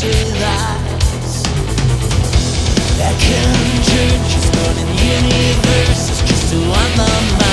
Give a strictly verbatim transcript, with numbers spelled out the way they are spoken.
with eyes that conjured just burning universes just to unlock my